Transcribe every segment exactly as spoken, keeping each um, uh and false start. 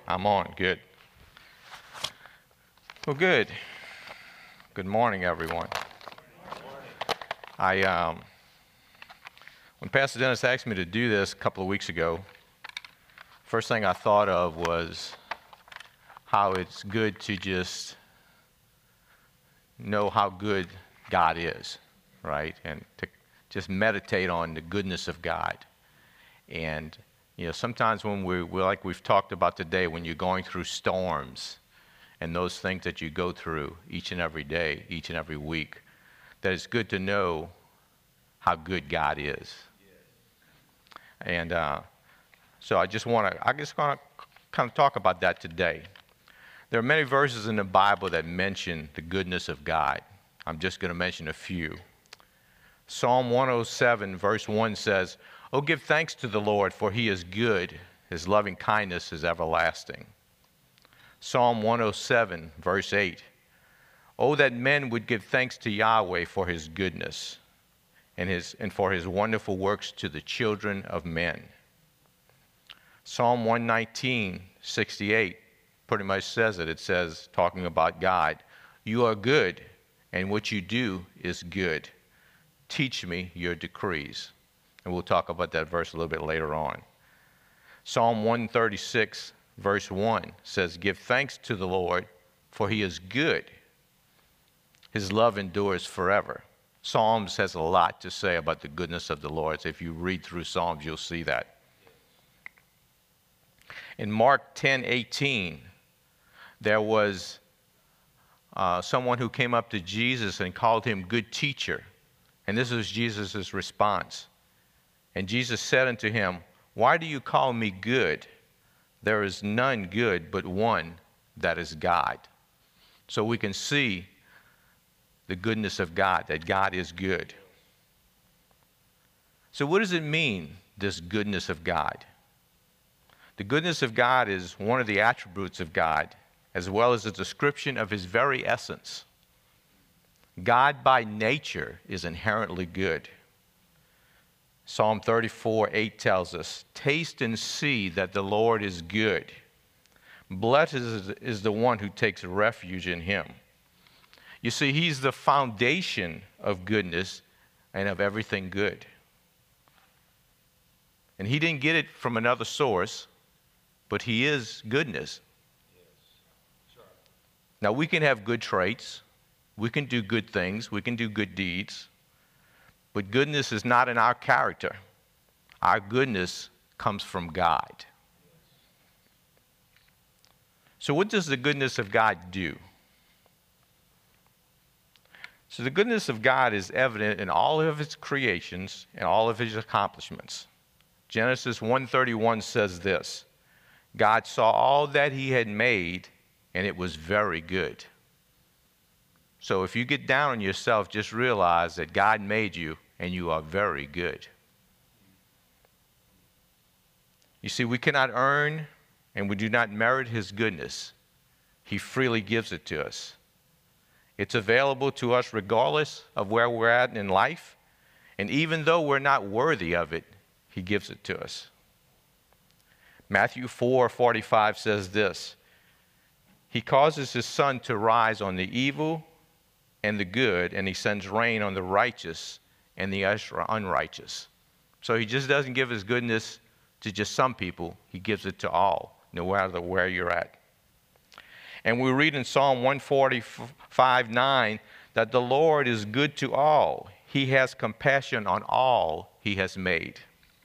I'm on. Good. Well, good. Good morning, everyone. I um, when Pastor Dennis asked me to do this a couple of weeks ago, first thing I thought of was how it's good to just know how good God is, right? And to just meditate on the goodness of God. And you know, sometimes when we, we're like we've talked about today, when you're going through storms and those things that you go through each and every day, each and every week, that it's good to know how good God is. Yes. And uh, so I just want to, I just want to kind of talk about that today. There are many verses in the Bible that mention the goodness of God. I'm just going to mention a few. Psalm one oh seven, verse one says, "Oh, give thanks to the Lord, for he is good. His loving kindness is everlasting." Psalm one oh seven, verse eight, "Oh, that men would give thanks to Yahweh for his goodness and, his, and for his wonderful works to the children of men." Psalm one nineteen, sixty-eight pretty much says it. It says, talking about God, "You are good, and what you do is good. Teach me your decrees." And we'll talk about that verse a little bit later on. Psalm one thirty-six, verse one says, "Give thanks to the Lord, for he is good. His love endures forever." Psalms has a lot to say about the goodness of the Lord. So if you read through Psalms, you'll see that. In Mark ten eighteen, there was uh, someone who came up to Jesus and called him good teacher. And this was Jesus' response. And Jesus said unto him, "Why do you call me good? There is none good but one, that is God." So we can see the goodness of God, that God is good. So what does it mean, this goodness of God? The goodness of God is one of the attributes of God, as well as a description of his very essence. God by nature is inherently good. Psalm thirty-four eight tells us, "Taste and see that the Lord is good. Blessed is, is the one who takes refuge in him." You see, he's the foundation of goodness and of everything good. And he didn't get it from another source, but he is goodness. Yes. Sure. Now, we can have good traits. We can do good things. We can do good deeds. But goodness is not in our character. Our goodness comes from God. So what does the goodness of God do? So the goodness of God is evident in all of his creations and all of his accomplishments. Genesis one thirty-one says this, "God saw all that he had made, and it was very good." So if you get down on yourself, just realize that God made you, and you are very good. You see, we cannot earn, and we do not merit his goodness. He freely gives it to us. It's available to us regardless of where we're at in life, and even though we're not worthy of it, he gives it to us. Matthew four forty-five says this, "He causes his sun to rise on the evil and the good, and he sends rain on the righteous and the unrighteous." So he just doesn't give his goodness to just some people. He gives it to all, no matter where you're at. And we read in Psalm one forty-five nine that the Lord is good to all. He has compassion on all he has made.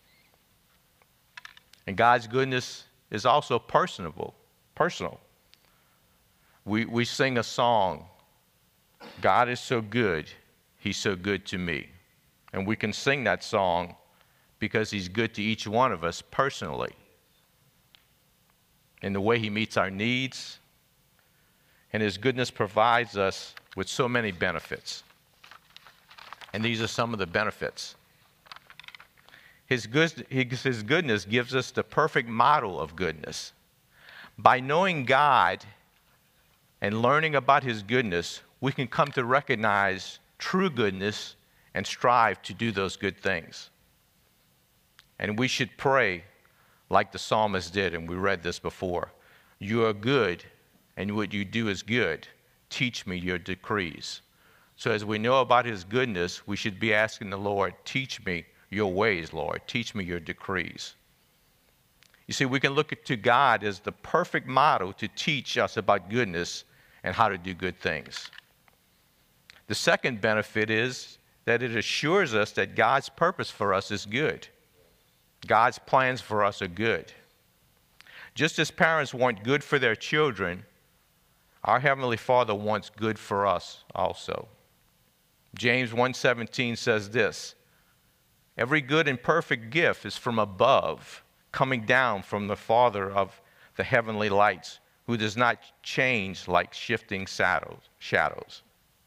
And God's goodness is also personable, personal. We, we sing a song, "God is so good, he's so good to me." And we can sing that song because he's good to each one of us personally, in the way he meets our needs, and his goodness provides us with so many benefits. And these are some of the benefits. His, good, his goodness gives us the perfect model of goodness. By knowing God and learning about his goodness, we can come to recognize true goodness and strive to do those good things. And we should pray like the psalmist did, and we read this before. You are good, and what you do is good. Teach me your decrees. So as we know about his goodness, we should be asking the Lord, teach me your ways, Lord. Teach me your decrees. You see, we can look to God as the perfect model to teach us about goodness and how to do good things. The second benefit is that it assures us that God's purpose for us is good. God's plans for us are good. Just as parents want good for their children, our Heavenly Father wants good for us also. James one seventeen says this, every good and perfect gift is from above, coming down from the Father of the heavenly lights, who does not change like shifting shadows. shadows.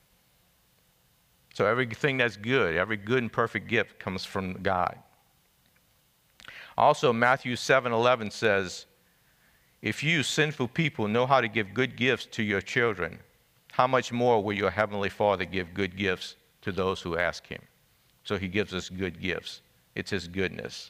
So everything that's good, every good and perfect gift comes from God. Also, Matthew seven eleven says, if you, sinful people, know how to give good gifts to your children, how much more will your Heavenly Father give good gifts to those who ask him? So he gives us good gifts. It's his goodness.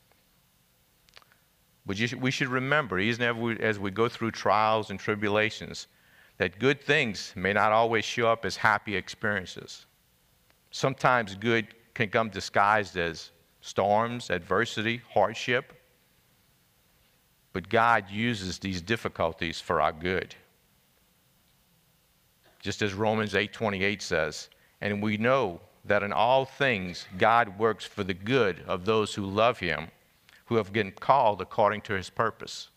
But you should, we should remember, even as we, as we go through trials and tribulations, that good things may not always show up as happy experiences. Sometimes good can come disguised as storms, adversity, hardship. But God uses these difficulties for our good. Just as Romans eight twenty-eight says, and we know that in all things God works for the good of those who love him, who have been called according to his purpose.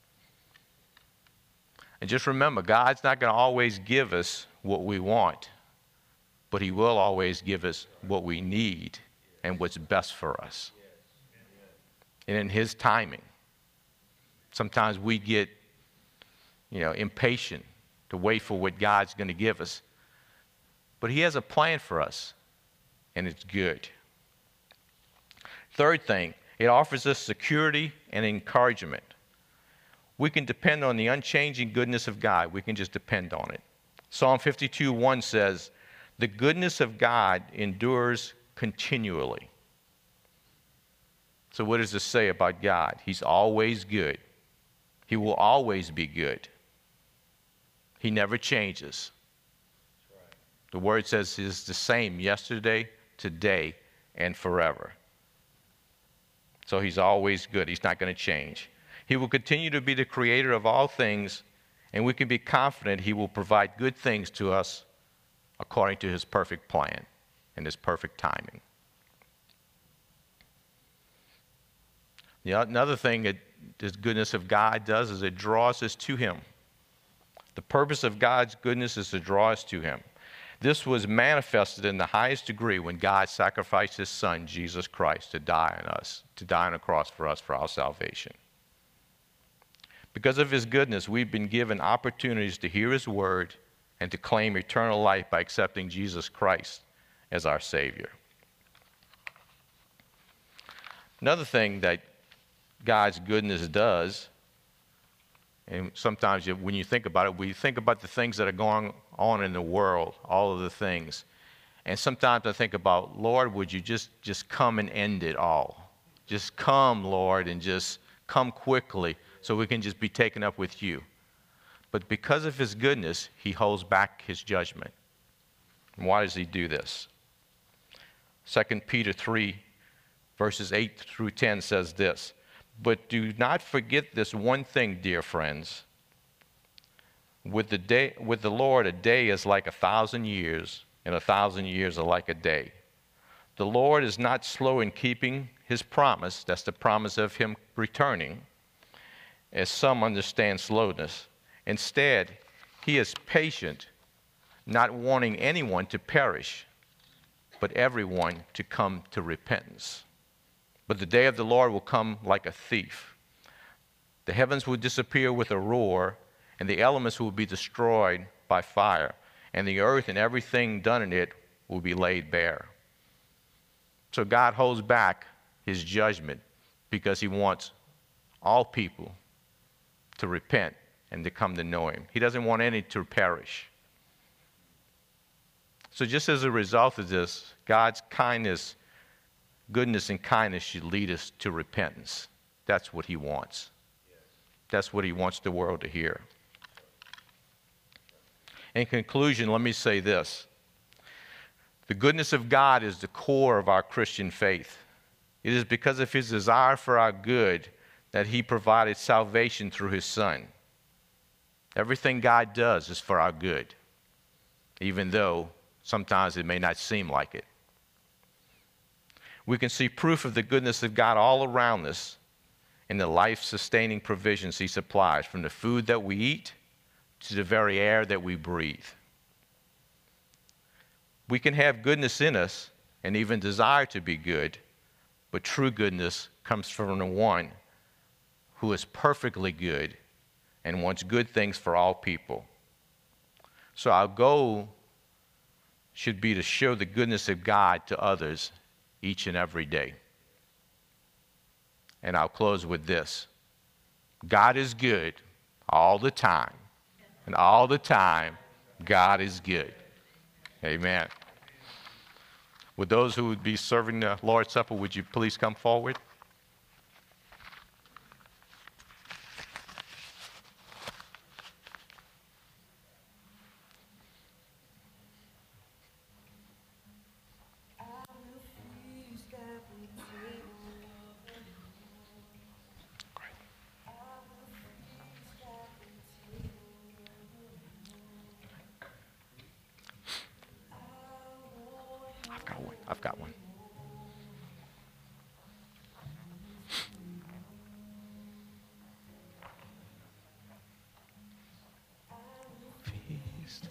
And just remember, God's not going to always give us what we want, but he will always give us what we need and what's best for us. And in his timing. Sometimes we get, you know, impatient to wait for what God's going to give us. But he has a plan for us, and it's good. Third thing, it offers us security and encouragement. We can depend on the unchanging goodness of God. We can just depend on it. Psalm fifty-two one says, the goodness of God endures continually. So what does this say about God? He's always good. He will always be good. He never changes. The word says he is the same yesterday, today, and forever. So he's always good. He's not going to change. He will continue to be the creator of all things, and we can be confident he will provide good things to us according to his perfect plan and his perfect timing. The another thing that this goodness of God does is it draws us to him. The purpose of God's goodness is to draw us to him. This was manifested in the highest degree when God sacrificed his son, Jesus Christ, to die on us, to die on a cross for us for our salvation. Because of his goodness, we've been given opportunities to hear his word and to claim eternal life by accepting Jesus Christ as our Savior. Another thing that God's goodness does, and sometimes you, when you think about it, we think about the things that are going on in the world, all of the things. And sometimes I think about, Lord, would you just, just come and end it all? Just come, Lord, and just come quickly so we can just be taken up with you. But because of his goodness, he holds back his judgment. And why does he do this? Second Peter three, verses eight through ten says this, but do not forget this one thing, dear friends. With the day, with the Lord, a day is like a thousand years, and a thousand years are like a day. The Lord is not slow in keeping his promise, that's the promise of him returning, as some understand slowness. Instead, he is patient, not wanting anyone to perish, but everyone to come to repentance. But the day of the Lord will come like a thief. The heavens will disappear with a roar, and the elements will be destroyed by fire, and the earth and everything done in it will be laid bare. So God holds back his judgment because he wants all people to repent and to come to know him. He doesn't want any to perish. So just as a result of this, God's kindness, goodness and kindness should lead us to repentance. That's what he wants. That's what he wants the world to hear. In conclusion, let me say this. The goodness of God is the core of our Christian faith. It is because of his desire for our good that he provided salvation through his Son. Everything God does is for our good, even though sometimes it may not seem like it. We can see proof of the goodness of God all around us in the life-sustaining provisions he supplies, from the food that we eat to the very air that we breathe. We can have goodness in us and even desire to be good, but true goodness comes from the one who is perfectly good and wants good things for all people. So our goal should be to show the goodness of God to others each and every day. And I'll close with this. God is good all the time. And all the time, God is good. Amen. Would those who would be serving the Lord's Supper, would you please come forward? I've got one. I've got one. Feast.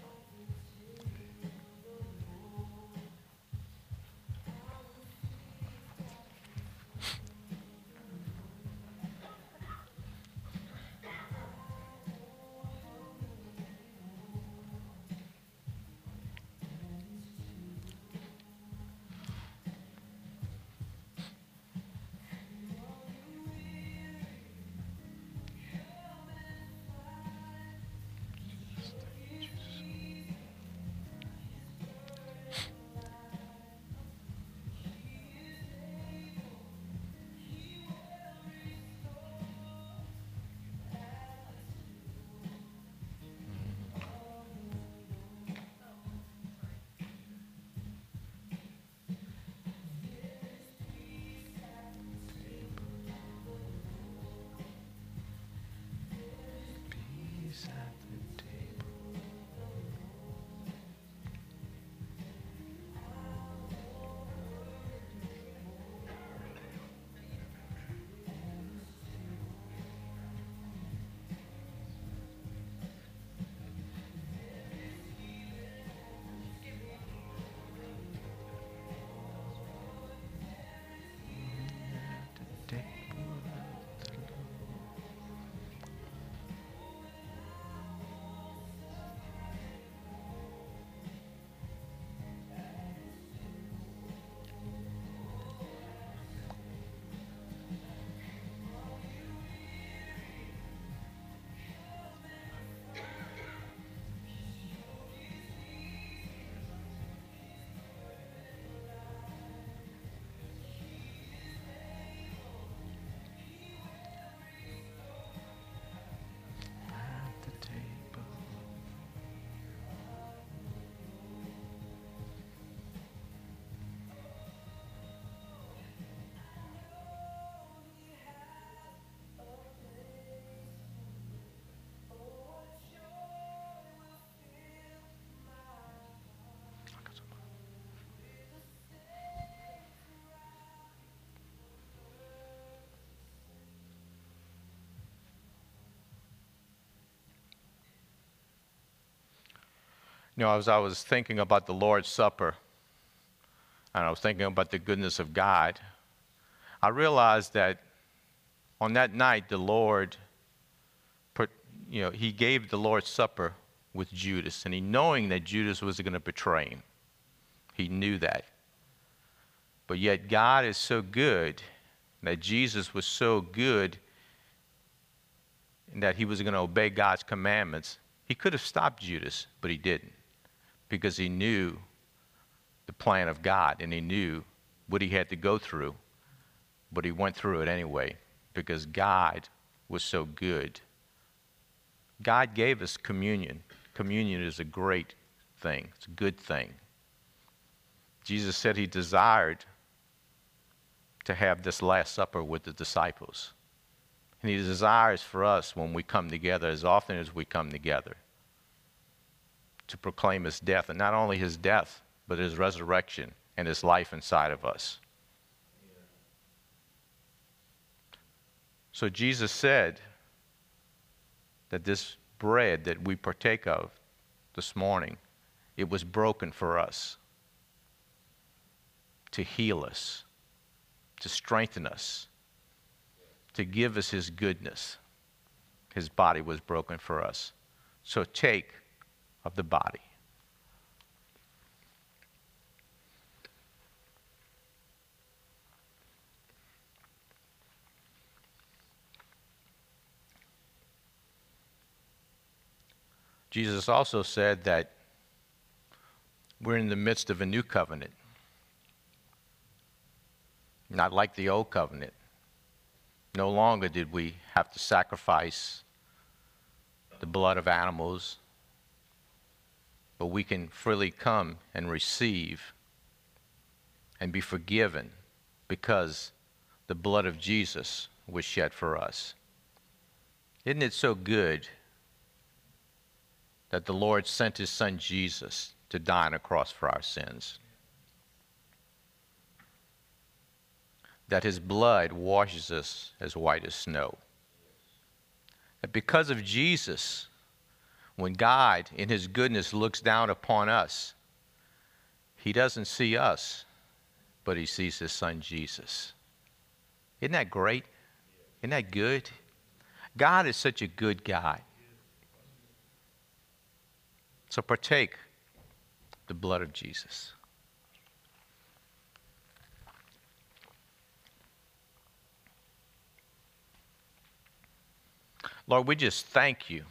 You know, as I was thinking about the Lord's Supper, and I was thinking about the goodness of God, I realized that on that night, the Lord, put, you know, he gave the Lord's Supper with Judas, and he knowing that Judas was going to betray him. He knew that. But yet God is so good, that Jesus was so good, and that he was going to obey God's commandments. He could have stopped Judas, but he didn't, because he knew the plan of God, and he knew what he had to go through, but he went through it anyway, because God was so good God gave us communion. Communion is a great thing. It's a good thing. Jesus said he desired to have this Last Supper with the disciples. And he desires for us, when we come together, as often as we come together, to proclaim his death. And not only his death, but his resurrection and his life inside of us. So Jesus said that this bread that we partake of this morning, it was broken for us to heal us, to strengthen us, to give us his goodness. His body was broken for us. So take of the body. Jesus also said that we're in the midst of a new covenant. Not like the old covenant. No longer did we have to sacrifice the blood of animals, but we can freely come and receive and be forgiven because the blood of Jesus was shed for us. Isn't it so good that the Lord sent his son Jesus to die on a cross for our sins? That his blood washes us as white as snow. That because of Jesus, when God in his goodness looks down upon us, he doesn't see us, but he sees his son Jesus. Isn't that great? Isn't that good? God is such a good God. So partake the blood of Jesus. Lord, we just thank you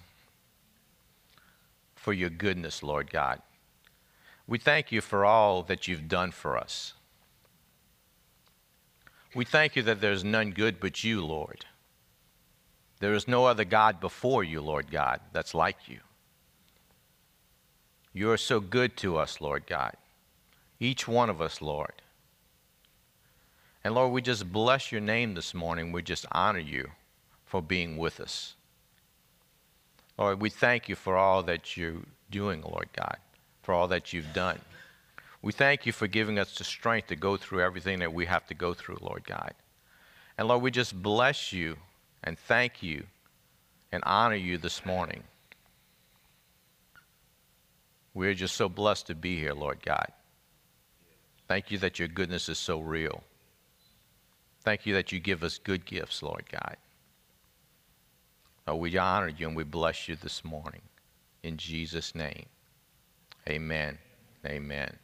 for your goodness, Lord God. We thank you for all that you've done for us. We thank you that there's none good but you, Lord. There is no other God before you, Lord God, that's like you. You are so good to us, Lord God. Each one of us, Lord. And Lord, we just bless your name this morning. We just honor you for being with us. Lord, we thank you for all that you're doing, Lord God, for all that you've done. We thank you for giving us the strength to go through everything that we have to go through, Lord God. And Lord, we just bless you and thank you and honor you this morning. We're just so blessed to be here, Lord God. Thank you that your goodness is so real. Thank you that you give us good gifts, Lord God. Oh, we honor you and we bless you this morning. In Jesus' name, amen. Amen.